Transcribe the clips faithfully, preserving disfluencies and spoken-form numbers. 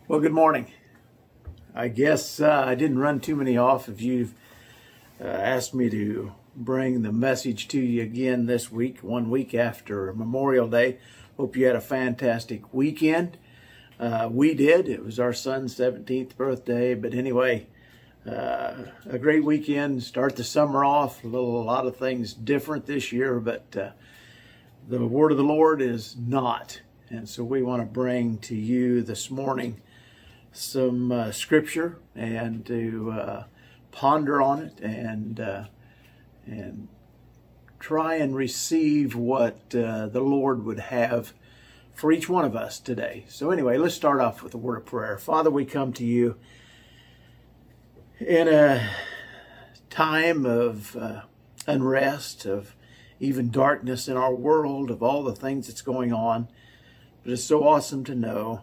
Well, good morning. I guess uh, I didn't run too many off if you've uh, asked me to bring the message to you again this week, one week after Memorial Day. Hope you had a fantastic weekend. Uh, we did. It was our son's seventeenth birthday. But anyway, uh, a great weekend. Start the summer off. A, little, a lot of things different this year, but uh, the word of the Lord is not. And so we want to bring to you this morning some uh, scripture and to uh, ponder on it and uh, and try and receive what uh, the Lord would have for each one of us today. So anyway, let's start off with a word of prayer. Father, we come to you in a time of uh, unrest, of even darkness in our world, of all the things that's going on. But it's so awesome to know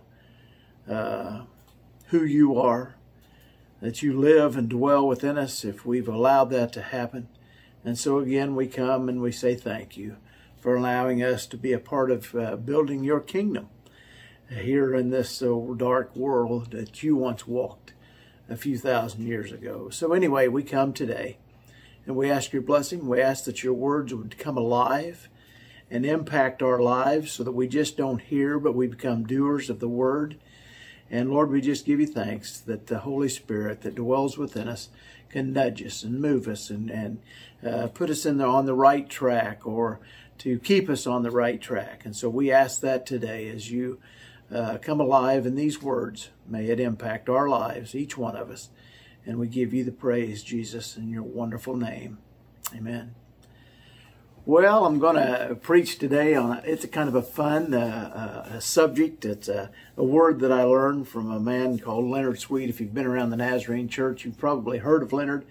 uh, who you are, that you live and dwell within us if we've allowed that to happen. And so again, we come and we say thank you for allowing us to be a part of uh, building your kingdom here in this uh, dark world that you once walked a few thousand years ago. So anyway, we come today and we ask your blessing. We ask that your words would come alive and impact our lives so that we just don't hear, but we become doers of the word. And Lord, we just give you thanks that the Holy Spirit that dwells within us can nudge us and move us and, and uh, put us in the, on the right track, or to keep us on the right track. And so we ask that today as you uh, come alive in these words. May it impact our lives, each one of us. And we give you the praise, Jesus, in your wonderful name. Amen. Well, I'm going to preach today on, a, it's a kind of a fun uh, uh, subject. It's a, a word that I learned from a man called Leonard Sweet. If you've been around the Nazarene Church, you've probably heard of Leonard.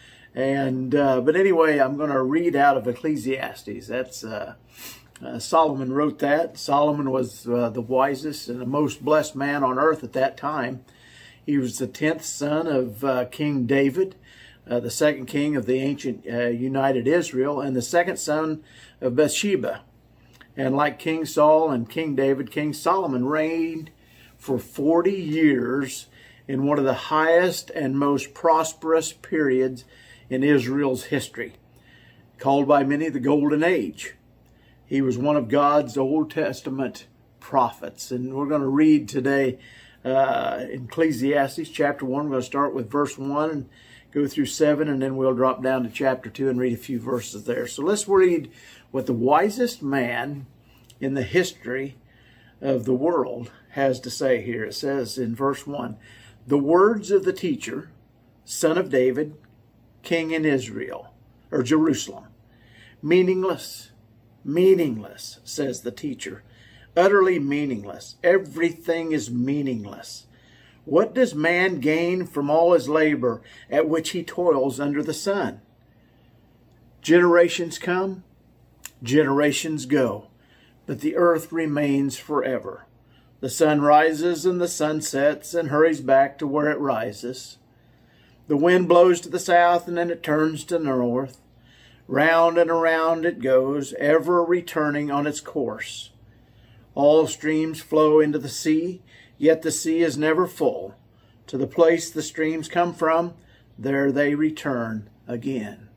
And uh, But anyway, I'm going to read out of Ecclesiastes. That's uh, uh, Solomon wrote that. Solomon was uh, the wisest and the most blessed man on earth at that time. He was the tenth son of uh, King David, Uh, the second king of the ancient uh, united Israel, and the second son of Bathsheba. And like King Saul and King David, King Solomon reigned for forty years in one of the highest and most prosperous periods in Israel's history, called by many the Golden Age. He was one of God's Old Testament prophets. And we're going to read today uh, in Ecclesiastes chapter one. We're going to start with verse one and go through seven, and then we'll drop down to chapter two and read a few verses there. So let's read what the wisest man in the history of the world has to say here. It says in verse one, "The words of the teacher, son of David, king in Israel," or Jerusalem. "Meaningless, meaningless," says the teacher. "Utterly meaningless. Everything is meaningless. What does man gain from all his labor at which he toils under the sun? Generations come, generations go, but the earth remains forever. The sun rises and the sun sets and hurries back to where it rises. The wind blows to the south and then it turns to the north. Round and around it goes, ever returning on its course. All streams flow into the sea, yet the sea is never full. To the place the streams come from, there they return again."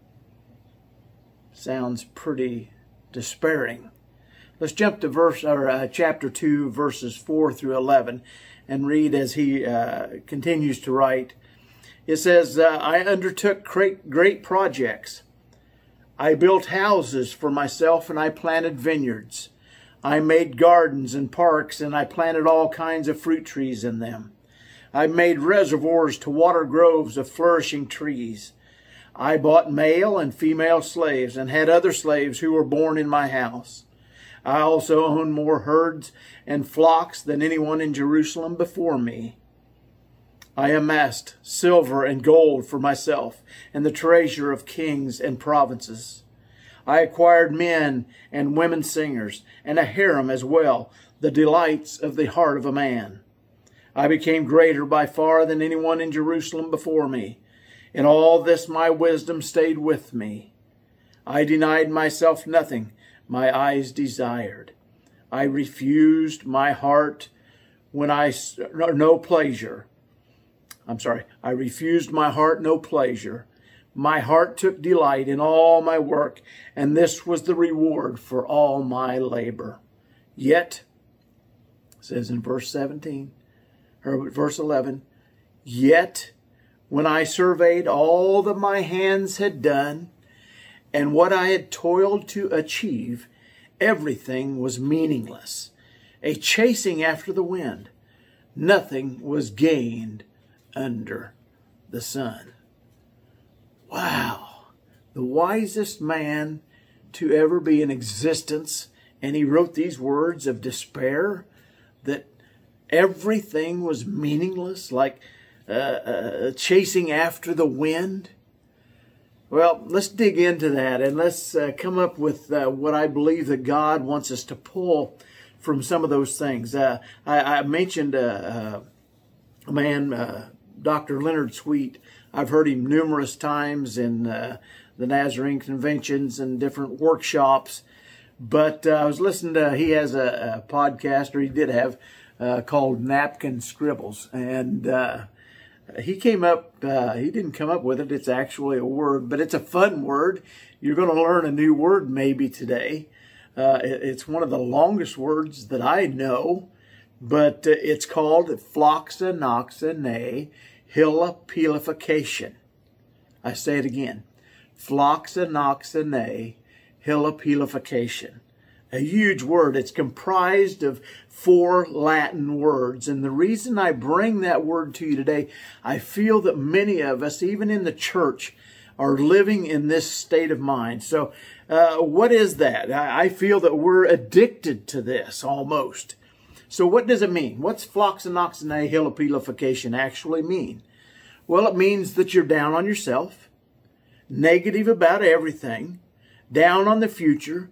Sounds pretty despairing. Let's jump to verse or uh, chapter two, verses four through eleven, and read as he uh, continues to write. It says, uh, "I undertook great, great projects. I built houses for myself, and I planted vineyards. I made gardens and parks, and I planted all kinds of fruit trees in them. I made reservoirs to water groves of flourishing trees. I bought male and female slaves, and had other slaves who were born in my house. I also owned more herds and flocks than anyone in Jerusalem before me. I amassed silver and gold for myself, and the treasure of kings and provinces. I acquired men and women singers, and a harem as well, the delights of the heart of a man. I became greater by far than anyone in Jerusalem before me. In all this my wisdom stayed with me. I denied myself nothing my eyes desired. I refused my heart when I, no pleasure. I'm sorry, I refused my heart no pleasure. My heart took delight in all my work, and this was the reward for all my labor. Yet, it says in verse seventeen, or verse eleven, yet when I surveyed all that my hands had done and what I had toiled to achieve, everything was meaningless, a chasing after the wind. Nothing was gained under the sun. Wow. The wisest man to ever be in existence. And he wrote these words of despair that everything was meaningless, like uh, uh, chasing after the wind. Well, let's dig into that and let's uh, come up with uh, what I believe that God wants us to pull from some of those things. Uh, I, I mentioned uh, uh, a man, uh, Doctor Leonard Sweet. I've heard him numerous times in uh, the Nazarene conventions and different workshops. But uh, I was listening to, he has a, a podcast, or he did have, uh, called Napkin Scribbles. And uh, he came up, uh, he didn't come up with it. It's actually a word, but it's a fun word. You're going to learn a new word maybe today. Uh, it, it's one of the longest words that I know, but uh, it's called phloxanoxone hilapilification. I say it again. Phloxanoxone hilapilification. A huge word. It's comprised of four Latin words. And the reason I bring that word to you today, I feel that many of us, even in the church, are living in this state of mind. So uh, what is that? I feel that we're addicted to this almost. So what does it mean? What's phloxanoxone hilapilification actually mean? Well, it means that you're down on yourself, negative about everything, down on the future,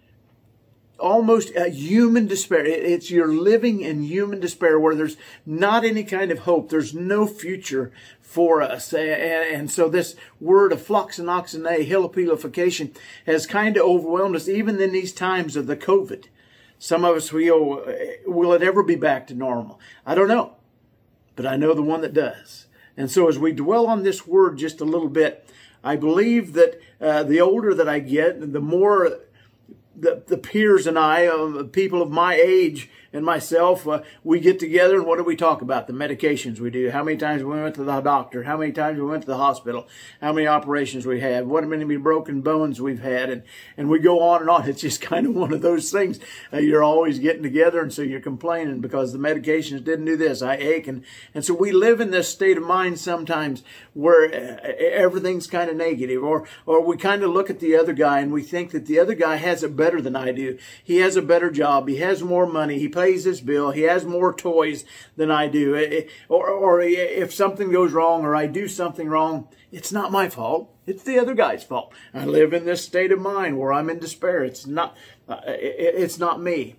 almost a human despair. It's you're living in human despair where there's not any kind of hope. There's no future for us. And so this word of phloxanoxone hilapilification has kind of overwhelmed us even in these times of the COVID. Some of us feel, will it ever be back to normal? I don't know, but I know the one that does. And so as we dwell on this word just a little bit, I believe that uh, the older that I get, the more the, the peers and I, uh, people of my age and myself, uh, we get together and what do we talk about? The medications we do. How many times we went to the doctor? How many times we went to the hospital? How many operations we had? What many broken bones we've had? And, and we go on and on. It's just kind of one of those things. Uh, you're always getting together and so you're complaining because the medications didn't do this. I ache. And, and so we live in this state of mind sometimes where uh, everything's kind of negative, or, or we kind of look at the other guy and we think that the other guy has it better than I do. He has a better job. He has more money. He pays his bill. He has more toys than I do. Or, or if something goes wrong or I do something wrong, it's not my fault. It's the other guy's fault. I live in this state of mind where I'm in despair. It's not, uh, it's not me.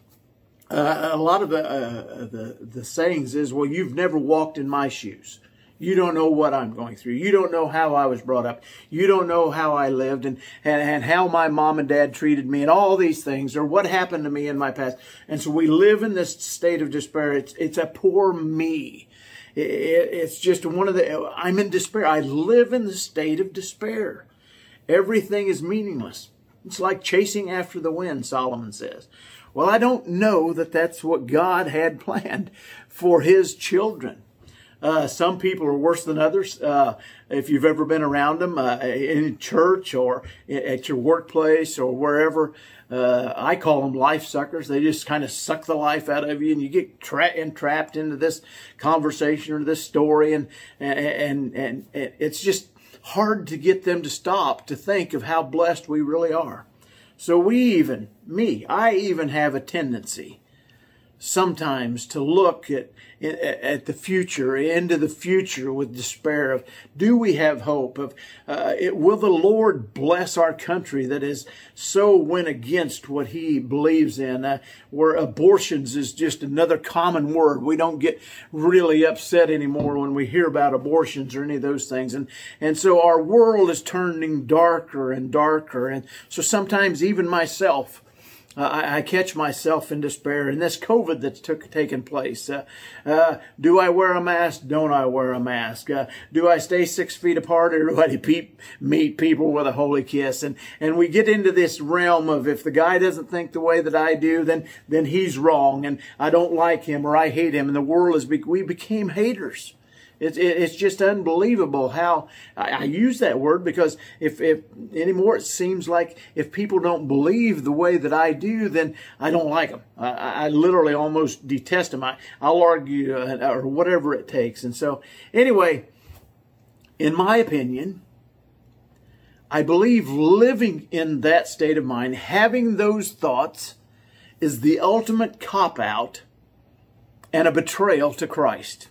Uh, a lot of the, uh, the, the sayings is, well, you've never walked in my shoes. You don't know what I'm going through. You don't know how I was brought up. You don't know how I lived and, and, and how my mom and dad treated me and all these things, or what happened to me in my past. And so we live in this state of despair. It's, it's a poor me. It, it, it's just one of the, I'm in despair. I live in the state of despair. Everything is meaningless. It's like chasing after the wind, Solomon says. Well, I don't know that that's what God had planned for his children. Uh, some people are worse than others. Uh, if you've ever been around them uh, in church or at your workplace or wherever, uh, I call them life suckers. They just kind of suck the life out of you, and you get tra- entrapped into this conversation or this story, and, and and and it's just hard to get them to stop to think of how blessed we really are. So we even, me, I even have a tendency sometimes to look at at the future, into the future with despair of, do we have hope of, uh, it, will the Lord bless our country that is so went against what he believes in, uh, where abortions is just another common word. We don't get really upset anymore when we hear about abortions or any of those things. And, and so our world is turning darker and darker. And so sometimes even myself, I, I catch myself in despair in this COVID that's took, taken place. Uh, uh, do I wear a mask? Don't I wear a mask? Uh, do I stay six feet apart, or do I pe- meet people with a holy kiss? And, and we get into this realm of, if the guy doesn't think the way that I do, then, then he's wrong, and I don't like him, or I hate him. And the world is, be- we became haters. It's, it's just unbelievable how I, I use that word, because if, if anymore, it seems like if people don't believe the way that I do, then I don't like them. I, I literally almost detest them. I, I'll argue uh, or whatever it takes. And so anyway, in my opinion, I believe living in that state of mind, having those thoughts, is the ultimate cop-out and a betrayal to Christ.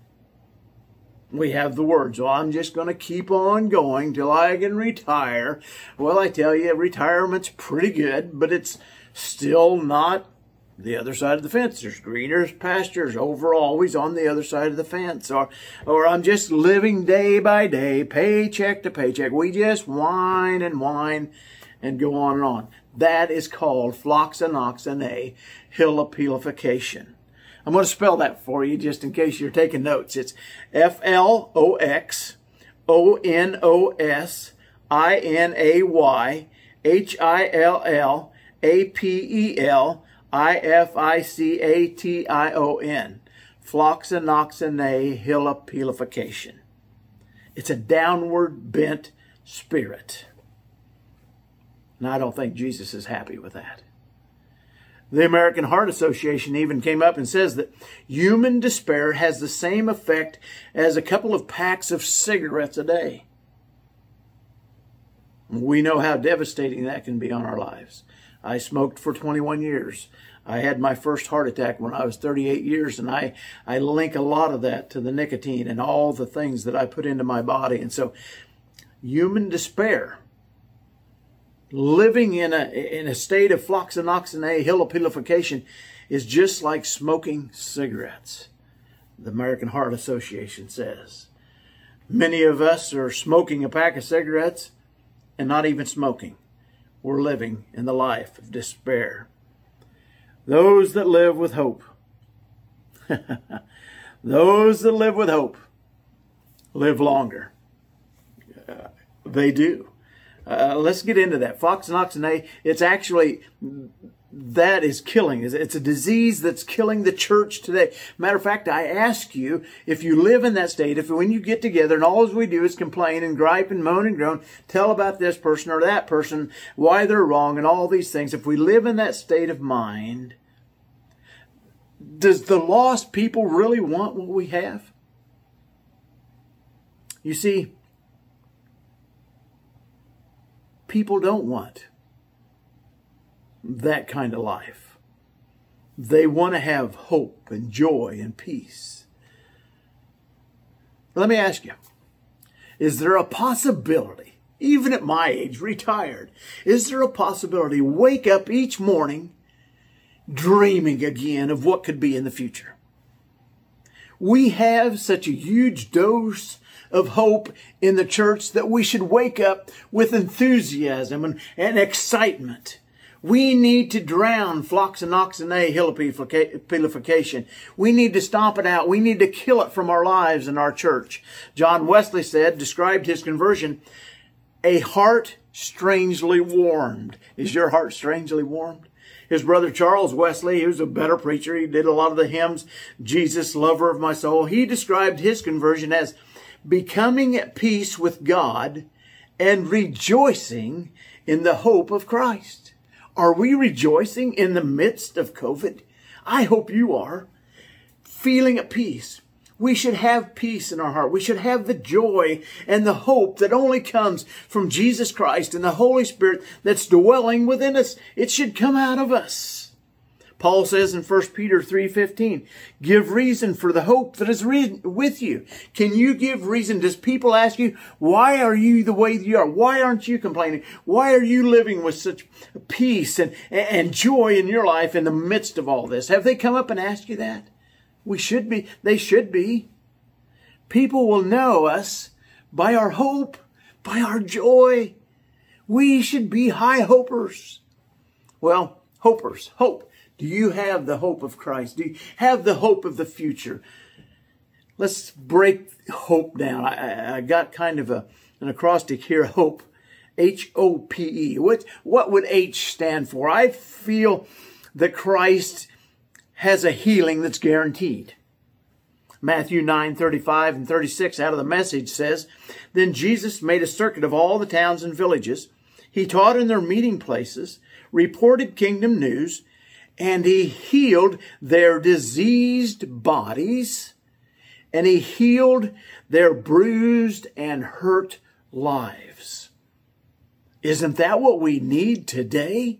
We have the words, well, I'm just going to keep on going till I can retire. Well, I tell you, retirement's pretty good, but it's still not the other side of the fence. There's greener pastures over, always on the other side of the fence. Or, or I'm just living day by day, paycheck to paycheck. We just whine and whine and go on and on. That is called floxanoxinase hilopilification. I'm going to spell that for you just in case you're taking notes. It's F L O X O N O S I N A Y H I L L A P E L I F I C A T I O N. Floxanoxinase hilopilification. It's a downward bent spirit. And I don't think Jesus is happy with that. The American Heart Association even came up and says that human despair has the same effect as a couple of packs of cigarettes a day. We know how devastating that can be on our lives. I smoked for twenty-one years. I had my first heart attack when I was thirty-eight years, and I, I link a lot of that to the nicotine and all the things that I put into my body. And so human despair, living in a in a state of floxanoxinase hilopilification, is just like smoking cigarettes, the American Heart Association says. Many of us are smoking a pack of cigarettes and not even smoking. We're living in the life of despair. Those that live with hope, those that live with hope live longer. Uh, they do. Uh, let's get into that. Floxanoxinase, it's actually, that is killing. It's a disease that's killing the church today. Matter of fact, I ask you, if you live in that state, if when you get together and all we do is complain and gripe and moan and groan, tell about this person or that person, why they're wrong and all these things, if we live in that state of mind, does the lost people really want what we have? You see, people don't want that kind of life. They want to have hope and joy and peace. Let me ask you, is there a possibility, even at my age, retired, is there a possibility wake up each morning dreaming again of what could be in the future? We have such a huge dose of hope in the church that we should wake up with enthusiasm and, and excitement. We need to drown floxanoxinase hilopilification. We need to stomp it out. We need to kill it from our lives and our church. John Wesley said, described his conversion, a heart strangely warmed. Is your heart strangely warmed? His brother Charles Wesley, he was a better preacher. He did a lot of the hymns, Jesus, lover of my soul. He described his conversion as becoming at peace with God and rejoicing in the hope of Christ. Are we rejoicing in the midst of COVID? I hope you are. Feeling at peace. We should have peace in our heart. We should have the joy and the hope that only comes from Jesus Christ and the Holy Spirit that's dwelling within us. It should come out of us. Paul says in First Peter three fifteen, give reason for the hope that is with you. Can you give reason? Does people ask you, why are you the way you are? Why aren't you complaining? Why are you living with such peace and, and joy in your life in the midst of all this? Have they come up and asked you that? We should be. They should be. People will know us by our hope, by our joy. We should be high hopers. Well, Hopers, hope. Do you have the hope of Christ? Do you have the hope of the future? Let's break hope down. I, I got kind of a, an acrostic here, hope. H O P E. What, what would H stand for? I feel that Christ has a healing that's guaranteed. Matthew nine, thirty-five and thirty-six out of the Message says, Then Jesus made a circuit of all the towns and villages. He taught in their meeting places, reported kingdom news, and he healed their diseased bodies, and he healed their bruised and hurt lives. Isn't that what we need today?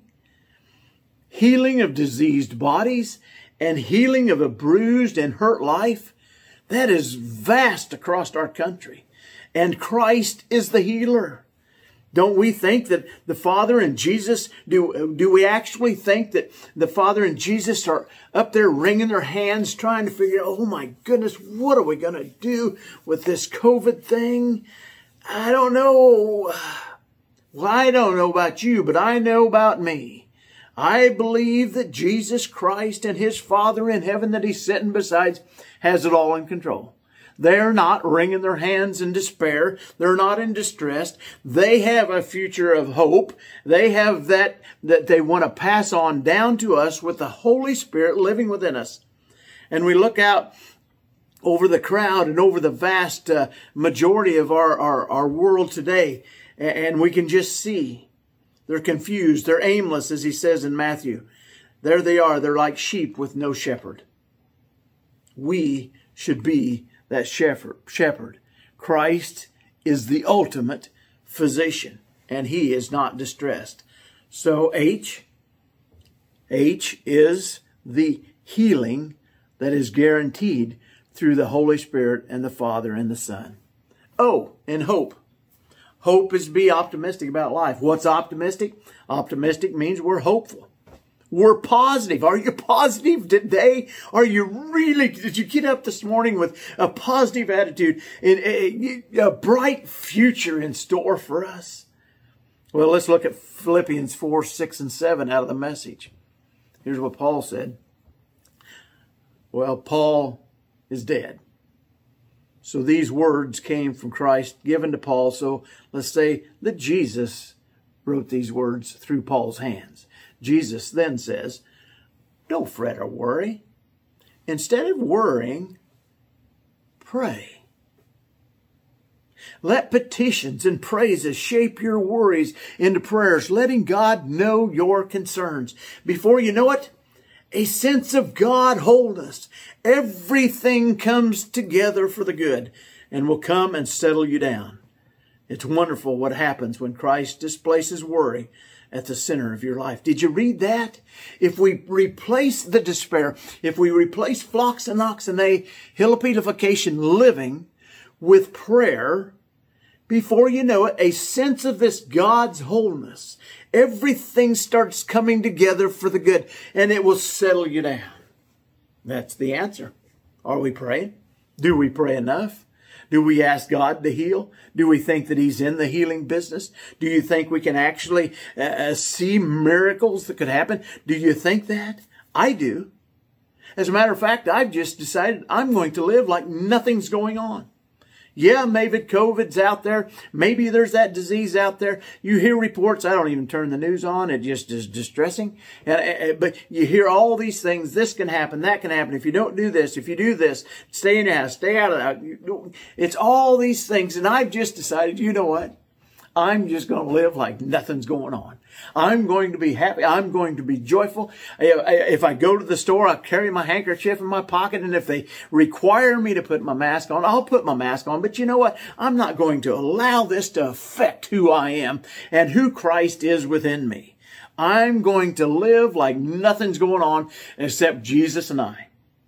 Healing of diseased bodies and healing of a bruised and hurt life. That is vast across our country. And Christ is the healer. Don't we think that the Father and Jesus, do, do we actually think that the Father and Jesus are up there wringing their hands trying to figure out, oh my goodness, what are we going to do with this COVID thing? I don't know. Well, I don't know about you, but I know about me. I believe that Jesus Christ and his Father in heaven that he's sitting beside has it all in control. They're not wringing their hands in despair. They're not in distress. They have a future of hope. They have that, that they want to pass on down to us with the Holy Spirit living within us. And we look out over the crowd and over the vast uh, majority of our, our, our world today, and we can just see they're confused. They're aimless, as he says in Matthew. There they are. They're like sheep with no shepherd. We should be that shepherd. shepherd. Christ is the ultimate physician, and he is not distressed. So H, H is the healing that is guaranteed through the Holy Spirit and the Father and the Son. O, and hope. Hope is to be optimistic about life. What's optimistic? Optimistic means we're hopeful. We're positive. Are you positive today? Are you really, did you get up this morning with a positive attitude and a, a bright future in store for us? Well, let's look at Philippians four, six, and seven out of the Message. Here's what Paul said. Well, Paul is dead. So these words came from Christ given to Paul. So let's say that Jesus wrote these words through Paul's hands. Jesus then says, don't fret or worry. Instead of worrying, pray. Let petitions and praises shape your worries into prayers, letting God know your concerns. Before you know it, a sense of God wholeness. Everything comes together for the good and will come and settle you down. It's wonderful what happens when Christ displaces worry at the center of your life. Did you read that? If we replace the despair, if we replace floxenoxynase hylopedification living with prayer, before you know it, a sense of this God's wholeness, everything starts coming together for the good, and it will settle you down. That's the answer. Are we praying? Do we pray enough? Do we ask God to heal? Do we think that he's in the healing business? Do you think we can actually uh, see miracles that could happen? Do you think that? I do. As a matter of fact, I've just decided I'm going to live like nothing's going on. Yeah, maybe COVID's out there. Maybe there's that disease out there. You hear reports. I don't even turn the news on. It just is distressing. And, but you hear all these things. This can happen. That can happen. If you don't do this, if you do this, stay in your house, stay out of that. It's all these things. And I've just decided, you know what? I'm just going to live like nothing's going on. I'm going to be happy. I'm going to be joyful. If I go to the store, I'll carry my handkerchief in my pocket. And if they require me to put my mask on, I'll put my mask on. But you know what? I'm not going to allow this to affect who I am and who Christ is within me. I'm going to live like nothing's going on except Jesus and I.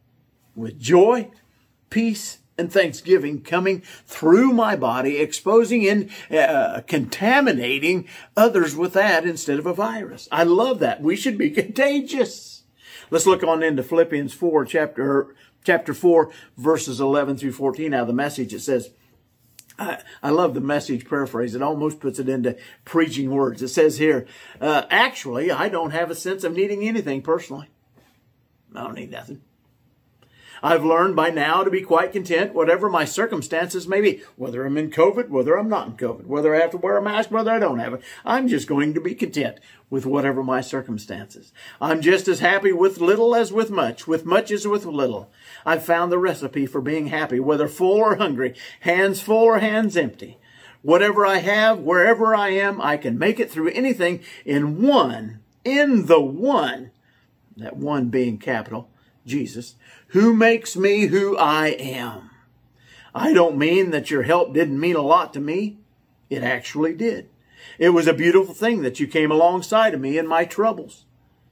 With joy, peace, and thanksgiving coming through my body, exposing and uh, contaminating others with that instead of a virus. I love that. We should be contagious. Let's look on into Philippians four, chapter, chapter four, verses eleven through fourteen out of the Message. It says, I, I love the Message paraphrase. It almost puts it into preaching words. It says here, uh, actually, I don't have a sense of needing anything personally. I don't need nothing. I've learned by now to be quite content, whatever my circumstances may be, whether I'm in COVID, whether I'm not in COVID, whether I have to wear a mask, whether I don't have it. I'm just going to be content with whatever my circumstances. I'm just as happy with little as with much, with much as with little. I've found the recipe for being happy, whether full or hungry, hands full or hands empty. Whatever I have, wherever I am, I can make it through anything in one, in the one, that one being capital, Jesus, who makes me who I am. I don't mean that your help didn't mean a lot to me. It actually did. It was a beautiful thing that you came alongside of me in my troubles.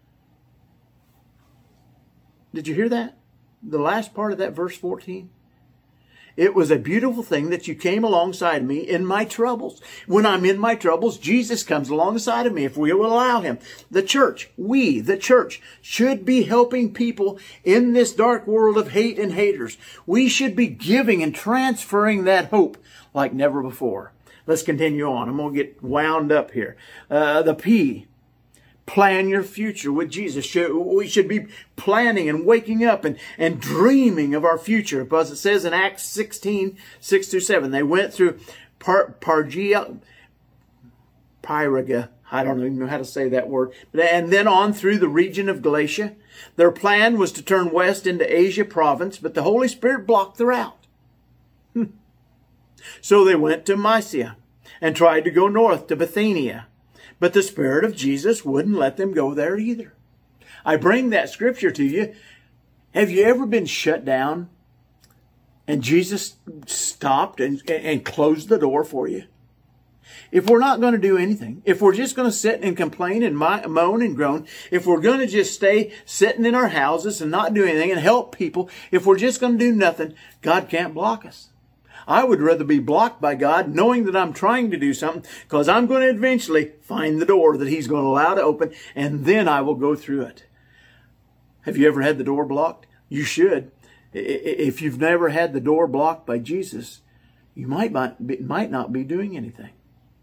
Did you hear that? The last part of that verse fourteen. It was a beautiful thing that you came alongside me in my troubles. When I'm in my troubles, Jesus comes alongside of me if we will allow him. The church, we, the church, should be helping people in this dark world of hate and haters. We should be giving and transferring that hope like never before. Let's continue on. I'm going to get wound up here. Uh, the P. Plan your future with Jesus. We should be planning and waking up and, and dreaming of our future. Because it says in Acts sixteen, six through seven, they went through Par, Pargia, Pyraga, I don't even know how to say that word, and then on through the region of Galatia. Their plan was to turn west into Asia province, but the Holy Spirit blocked the route. Hmm. So they went to Mysia and tried to go north to Bithynia. But the Spirit of Jesus wouldn't let them go there either. I bring that scripture to you. Have you ever been shut down and Jesus stopped and, and closed the door for you? If we're not going to do anything, if we're just going to sit and complain and moan and groan, if we're going to just stay sitting in our houses and not do anything and help people, if we're just going to do nothing, God can't block us. I would rather be blocked by God knowing that I'm trying to do something, because I'm going to eventually find the door that he's going to allow to open, and then I will go through it. Have you ever had the door blocked? You should. If you've never had the door blocked by Jesus, you might not be, might not be doing anything.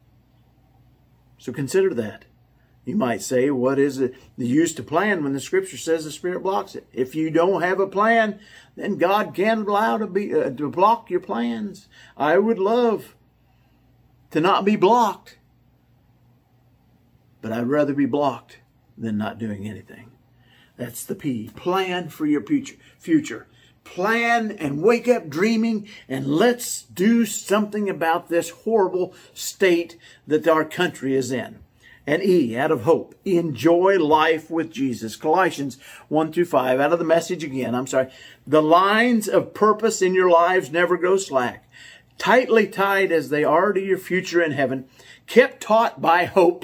So consider that. You might say, what is it the use to plan when the scripture says the Spirit blocks it? If you don't have a plan, then God can't allow to be uh, to block your plans. I would love to not be blocked, but I'd rather be blocked than not doing anything. That's the P. Plan for your future. Future. Plan and wake up dreaming, and let's do something about this horrible state that our country is in. And E, out of hope, enjoy life with Jesus. Colossians one through five, out of the Message again, I'm sorry. The lines of purpose in your lives never go slack. Tightly tied as they are to your future in heaven, kept taut by hope.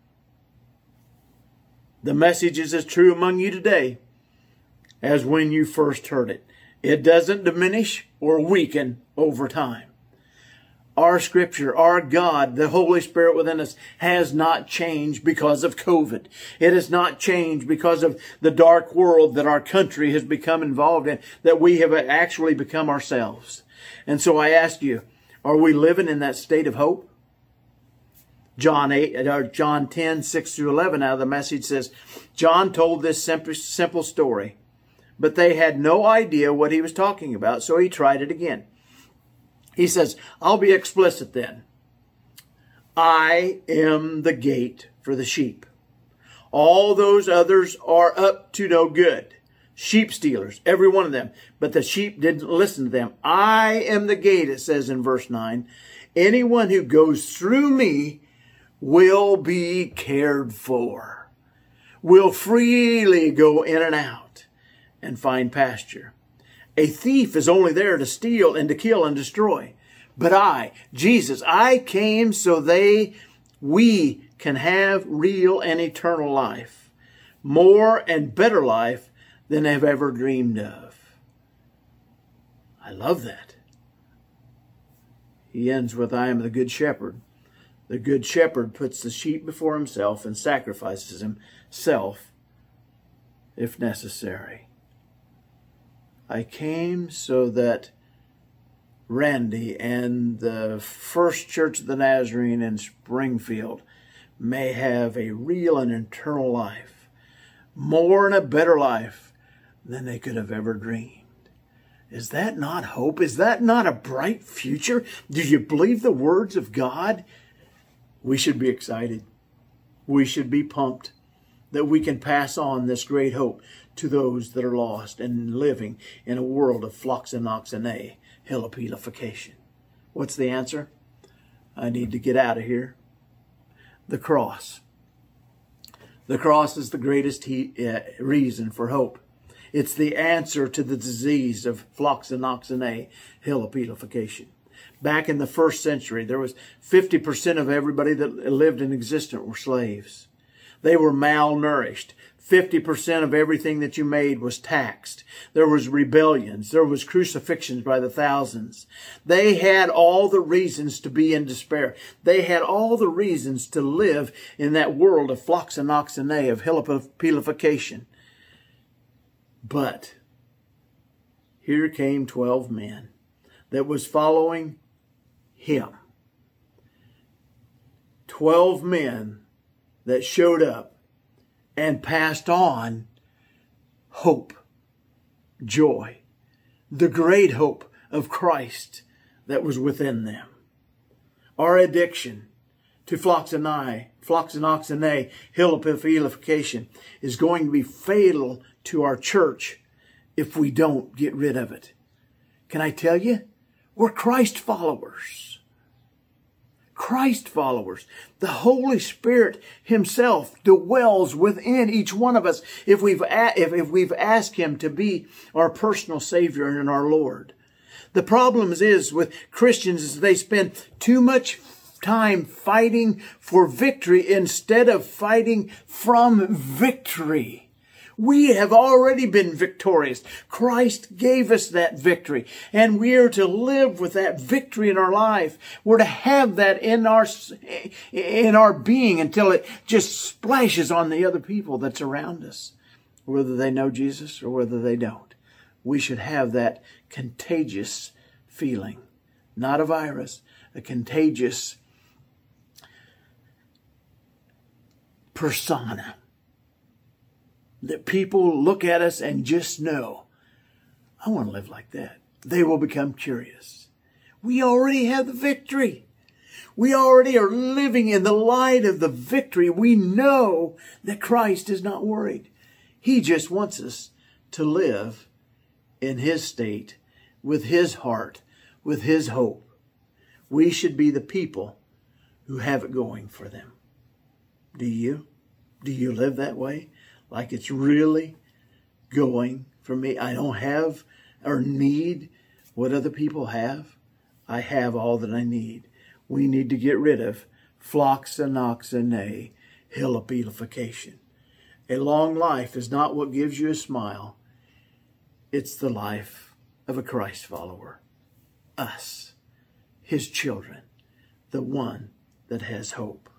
The message is as true among you today as when you first heard it. It doesn't diminish or weaken over time. Our scripture, our God, the Holy Spirit within us has not changed because of COVID. It has not changed because of the dark world that our country has become involved in, that we have actually become ourselves. And so I ask you, are we living in that state of hope? John eight, or John ten, six through eleven out of the Message says, John told this simple, simple story, but they had no idea what he was talking about, so he tried it again. He says, I'll be explicit then. I am the gate for the sheep. All those others are up to no good. Sheep stealers, every one of them. But the sheep didn't listen to them. I am the gate, it says in verse nine. Anyone who goes through me will be cared for, will freely go in and out and find pasture. A thief is only there to steal and to kill and destroy. But I, Jesus, I came so they, we can have real and eternal life. More and better life than they've ever dreamed of. I love that. He ends with, I am the good shepherd. The good shepherd puts the sheep before himself and sacrifices himself if necessary. I came so that Randy and the First Church of the Nazarene in Springfield may have a real and eternal life, more and a better life than they could have ever dreamed. Is that not hope? Is that not a bright future? Do you believe the words of God? We should be excited. We should be pumped that we can pass on this great hope to those that are lost and living in a world of floxenoxene, hilopilification. What's the answer? I need to get out of here. The cross. The cross is the greatest he, uh, reason for hope. It's the answer to the disease of floxenoxene, hilopilification. Back in the first century, there was fifty percent of everybody that lived in existence were slaves. They were malnourished. fifty percent of everything that you made was taxed. There was rebellions. There was crucifixions by the thousands. They had all the reasons to be in despair. They had all the reasons to live in that world of floxenoxene, of hilopilification. But here came twelve men that was following him. Twelve men that showed up and passed on hope, joy, the great hope of Christ that was within them. Our addiction to floxeni, floxenoxene, hilopilification is going to be fatal to our church if we don't get rid of it. Can I tell you? We're Christ followers. Christ followers. The Holy Spirit himself dwells within each one of us if we've, if, if we've asked him to be our personal Savior and our Lord. The problem is with Christians is they spend too much time fighting for victory instead of fighting from victory. We have already been victorious. Christ gave us that victory, and we are to live with that victory in our life. We're to have that in our, in our being until it just splashes on the other people that's around us, whether they know Jesus or whether they don't. We should have that contagious feeling, not a virus, a contagious persona. That people look at us and just know, I want to live like that. They will become curious. We already have the victory. We already are living in the light of the victory. We know that Christ is not worried. He just wants us to live in his state, with his heart, with his hope. We should be the people who have it going for them. Do you? Do you live that way? Like it's really going for me. I don't have or need what other people have. I have all that I need. We need to get rid of floxenoxene, hilopilification. A long life is not what gives you a smile. It's the life of a Christ follower. Us, his children, the one that has hope.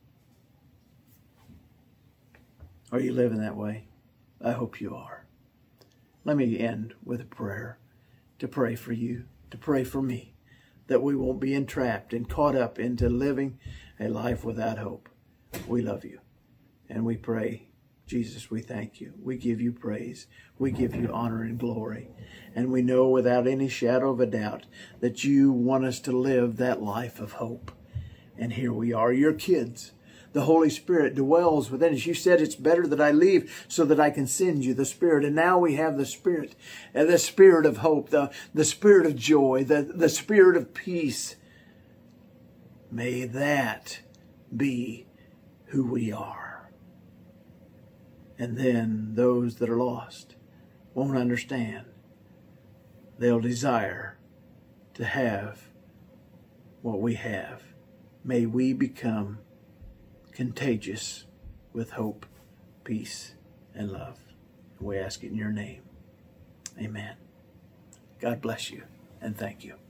Are you living that way? I hope you are. Let me end with a prayer to pray for you, to pray for me, that we won't be entrapped and caught up into living a life without hope. We love you, and we pray, Jesus, we thank you. We give you praise. We give you honor and glory. And we know without any shadow of a doubt that you want us to live that life of hope. And here we are, your kids. The Holy Spirit dwells within us. You said it's better that I leave so that I can send you the Spirit. And now we have the Spirit, and the Spirit of hope, the, the Spirit of joy, the, the Spirit of peace. May that be who we are. And then those that are lost won't understand. They'll desire to have what we have. May we become contagious with hope, peace, and love. We ask it in your name. Amen. God bless you, and thank you.